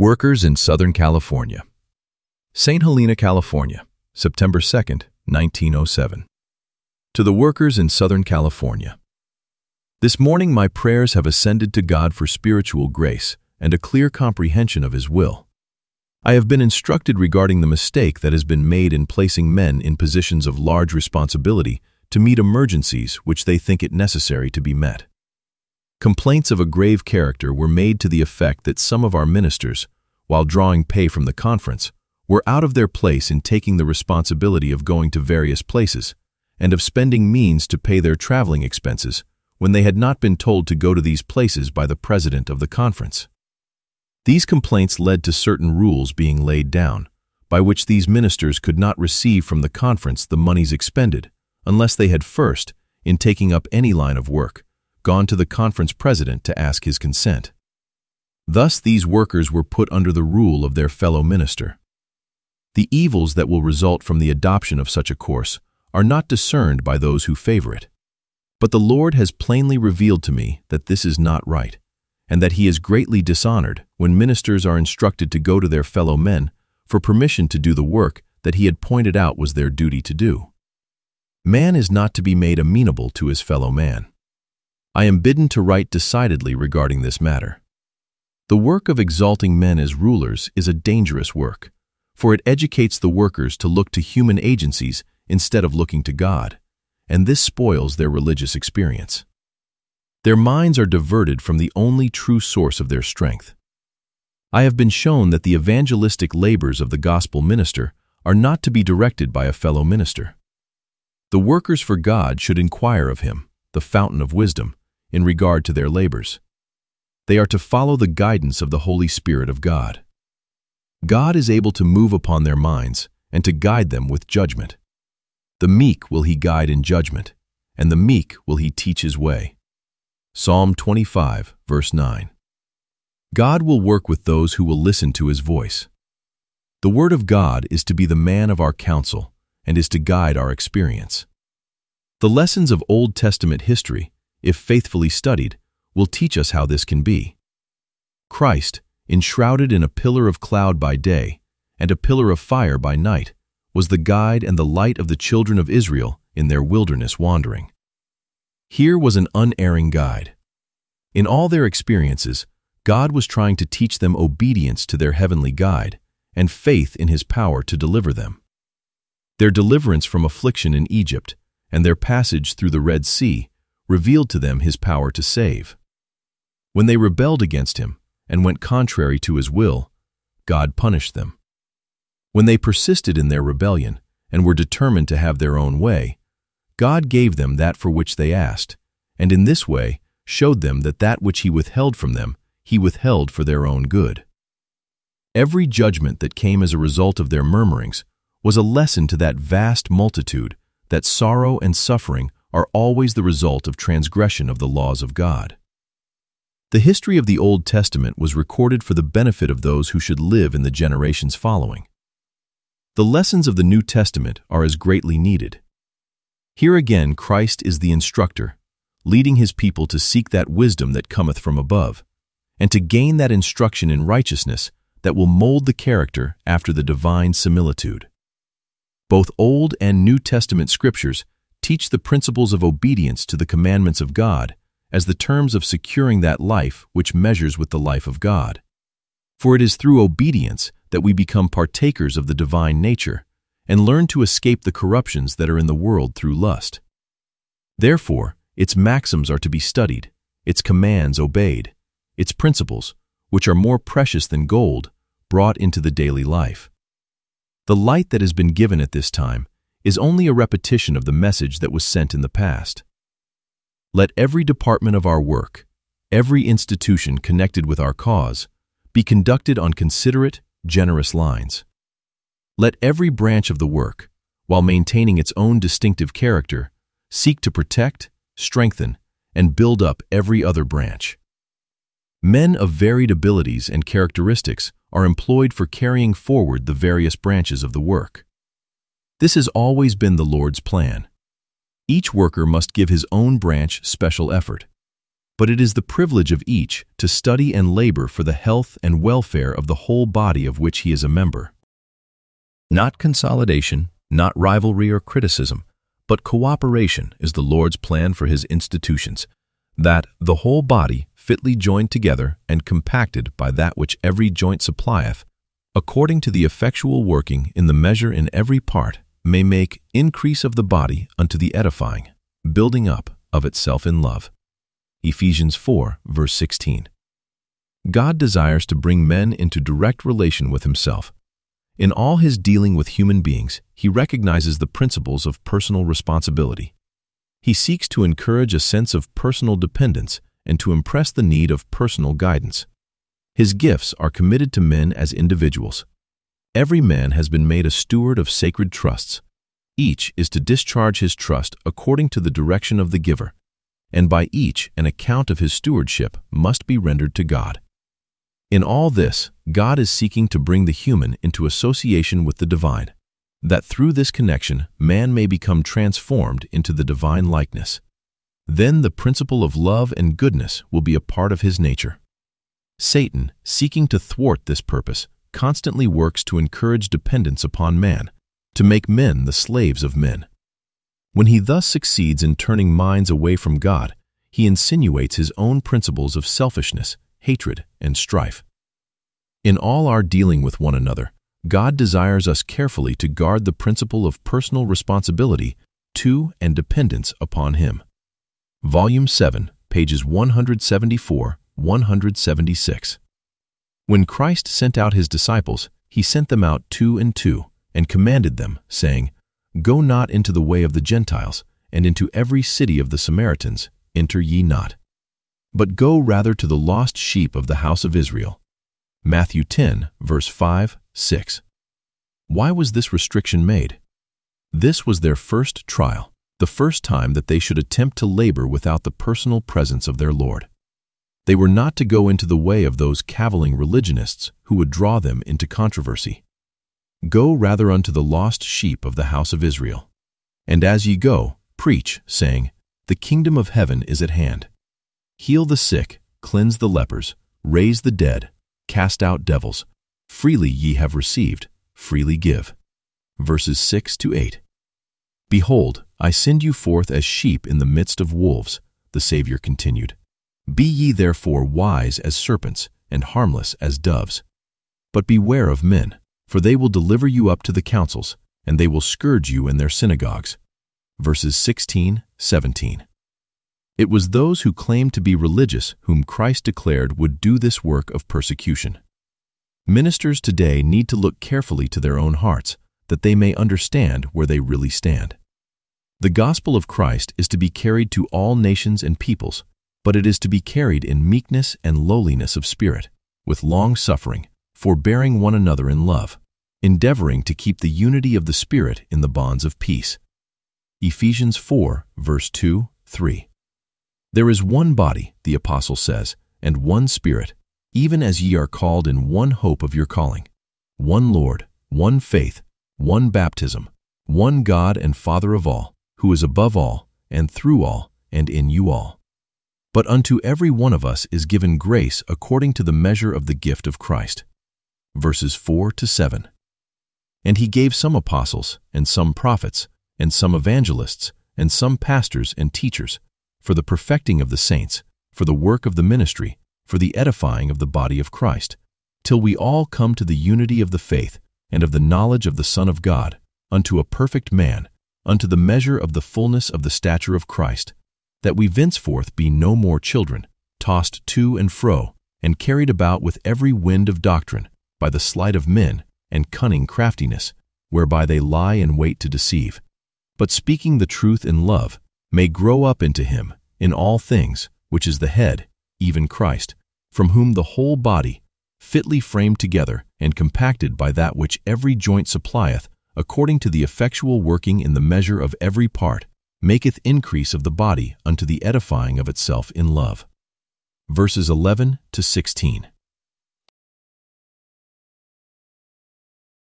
Workers in Southern California. St. Helena, California, September 2nd, 1907. To the workers in Southern California. This morning my prayers have ascended to God for spiritual grace and a clear comprehension of His will. I have been instructed regarding the mistake that has been made in placing men in positions of large responsibility to meet emergencies which they think it necessary to be met. Complaints of a grave character were made to the effect that some of our ministers, while drawing pay from the conference, were out of their place in taking the responsibility of going to various places and of spending means to pay their traveling expenses when they had not been told to go to these places by the president of the conference. These complaints led to certain rules being laid down, by which these ministers could not receive from the conference the monies expended, unless they had first, in taking up any line of work, gone to the conference president to ask his consent. Thus these workers were put under the rule of their fellow minister. The evils that will result from the adoption of such a course are not discerned by those who favor it. But the Lord has plainly revealed to me that this is not right, and that He is greatly dishonored when ministers are instructed to go to their fellow men for permission to do the work that He had pointed out was their duty to do. Man is not to be made amenable to his fellow man. I am bidden to write decidedly regarding this matter. The work of exalting men as rulers is a dangerous work, for it educates the workers to look to human agencies instead of looking to God, and this spoils their religious experience. Their minds are diverted from the only true source of their strength. I have been shown that the evangelistic labors of the gospel minister are not to be directed by a fellow minister. The workers for God should inquire of Him, the fountain of wisdom, in regard to their labors. They are to follow the guidance of the Holy Spirit of God. God is able to move upon their minds and to guide them with judgment. The meek will He guide in judgment, and the meek will He teach His way. Psalm 25, verse 9. God will work with those who will listen to His voice. The Word of God is to be the man of our counsel and is to guide our experience. The lessons of Old Testament history, if faithfully studied, will teach us how this can be. Christ, enshrouded in a pillar of cloud by day and a pillar of fire by night, was the guide and the light of the children of Israel in their wilderness wandering. Here was an unerring guide. In all their experiences, God was trying to teach them obedience to their heavenly guide and faith in His power to deliver them. Their deliverance from affliction in Egypt and their passage through the Red Sea revealed to them His power to save. When they rebelled against Him and went contrary to His will, God punished them. When they persisted in their rebellion and were determined to have their own way, God gave them that for which they asked, and in this way showed them that that which He withheld from them, He withheld for their own good. Every judgment that came as a result of their murmurings was a lesson to that vast multitude that sorrow and suffering are always the result of transgression of the laws of God. The history of the Old Testament was recorded for the benefit of those who should live in the generations following. The lessons of the New Testament are as greatly needed. Here again Christ is the instructor, leading His people to seek that wisdom that cometh from above, and to gain that instruction in righteousness that will mold the character after the divine similitude. Both Old and New Testament scriptures teach the principles of obedience to the commandments of God as the terms of securing that life which measures with the life of God. For it is through obedience that we become partakers of the divine nature and learn to escape the corruptions that are in the world through lust. Therefore, its maxims are to be studied, its commands obeyed, its principles, which are more precious than gold, brought into the daily life. The light that has been given at this time is only a repetition of the message that was sent in the past. Let every department of our work, every institution connected with our cause, be conducted on considerate, generous lines. Let every branch of the work, while maintaining its own distinctive character, seek to protect, strengthen, and build up every other branch. Men of varied abilities and characteristics are employed for carrying forward the various branches of the work. This has always been the Lord's plan. Each worker must give his own branch special effort. but it is the privilege of each to study and labor for the health and welfare of the whole body of which he is a member. Not consolidation, not rivalry or criticism, but cooperation is the Lord's plan for his institutions, that the whole body, fitly joined together and compacted by that which every joint supplieth, according to the effectual working in the measure in every part, may make increase of the body unto the edifying, building up of itself in love. Ephesians 4, verse 16. God desires to bring men into direct relation with himself. In all his dealing with human beings, he recognizes the principles of personal responsibility. He seeks to encourage a sense of personal dependence and to impress the need of personal guidance. His gifts are committed to men as individuals. Every man has been made a steward of sacred trusts. Each is to discharge his trust according to the direction of the giver, and by each an account of his stewardship must be rendered to God. In all this, God is seeking to bring the human into association with the divine, that through this connection man may become transformed into the divine likeness. Then the principle of love and goodness will be a part of his nature. Satan, seeking to thwart this purpose, constantly works to encourage dependence upon man, to make men the slaves of men. When he thus succeeds in turning minds away from God, he insinuates his own principles of selfishness, hatred, and strife. In all our dealing with one another, God desires us carefully to guard the principle of personal responsibility to and dependence upon him. Volume 7, pages 174-176. When Christ sent out his disciples, he sent them out 2 and 2, and commanded them, saying, Go not into the way of the Gentiles, and into every city of the Samaritans enter ye not, but go rather to the lost sheep of the house of Israel. Matthew 10, verse 5, 6. Why was this restriction made? This was their first trial, the first time that they should attempt to labor without the personal presence of their Lord. They were not to go into the way of those cavilling religionists who would draw them into controversy. Go rather unto the lost sheep of the house of Israel. And as ye go, preach, saying, The kingdom of heaven is at hand. Heal the sick, cleanse the lepers, raise the dead, cast out devils. Freely ye have received, freely give. Verses 6-8. Behold, I send you forth as sheep in the midst of wolves, the Savior continued. Be ye therefore wise as serpents, and harmless as doves. But beware of men, for they will deliver you up to the councils, and they will scourge you in their synagogues. Verses 16-17. It was those who claimed to be religious whom Christ declared would do this work of persecution. Ministers today need to look carefully to their own hearts, that they may understand where they really stand. The gospel of Christ is to be carried to all nations and peoples, but it is to be carried in meekness and lowliness of spirit, with long-suffering, forbearing one another in love, endeavoring to keep the unity of the Spirit in the bonds of peace. Ephesians 4, verse 2-3. There is one body, the apostle says, and one Spirit, even as ye are called in one hope of your calling, one Lord, one faith, one baptism, one God and Father of all, who is above all, and through all, and in you all. But unto every one of us is given grace according to the measure of the gift of Christ. Verses 4-7. And he gave some apostles, and some prophets, and some evangelists, and some pastors and teachers, for the perfecting of the saints, for the work of the ministry, for the edifying of the body of Christ, till we all come to the unity of the faith and of the knowledge of the Son of God, unto a perfect man, unto the measure of the fullness of the stature of Christ, that we thenceforth be no more children, tossed to and fro, and carried about with every wind of doctrine, by the sleight of men and cunning craftiness, whereby they lie in wait to deceive, but speaking the truth in love, may grow up into him, in all things, which is the head, even Christ, from whom the whole body, fitly framed together and compacted by that which every joint supplieth, according to the effectual working in the measure of every part, maketh increase of the body unto the edifying of itself in love. Verses 11-16.